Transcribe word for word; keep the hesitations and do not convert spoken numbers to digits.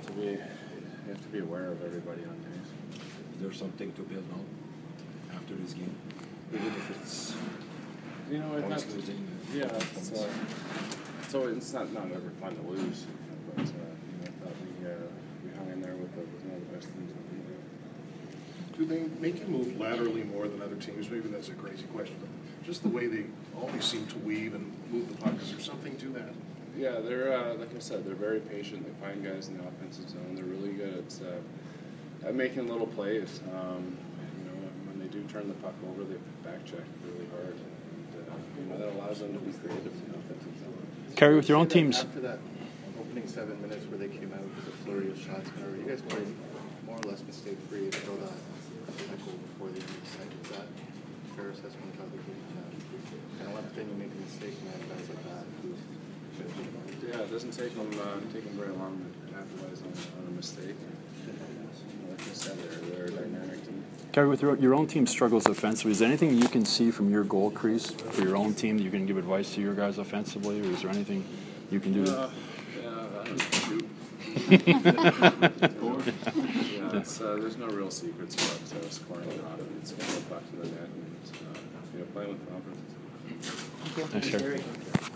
have to be you have to be aware of everybody on days. Is there something to build on after this game, even if it's you know it's not, losing? Yeah, it's, uh, so it's not not ever fun to lose, but uh, you know, I thought we uh, we hung in there with, the, with one of the best teams in the league. Do they make you move laterally more than other teams? Maybe that's a crazy question, but just the way they always seem to weave and move the puck, is there something to that? Yeah, they're uh, like I said, they're very patient. They find guys in the offensive zone. They're really good at uh, at making little plays. Um, you know, when they do turn the puck over, they back check really hard, and uh, you know that allows them to be creative in the offensive zone. Carey, with your own teams. After that opening seven minutes where they came out with a flurry of shots, whatever, you guys played more or less mistake-free until that goal before the end of the second. Is that a fair assessment of how they're doing that? And I love the thing you make a mistake, man, guys like that. Yeah, it doesn't take them uh, take them very long to capitalize on, on a mistake. Like I said, they're, they're a dynamic team. Carey, with your, your own team struggles offensively, is there anything you can see from your goal crease for your own team that you can give advice to your guys offensively, or is there anything you can do? Uh, yeah, I don't shoot. yeah, it's, uh, there's no real secrets about uh, scoring a lot of it. It's going to go back to the net and uh, you know, playing with confidence. Thanks, Carey.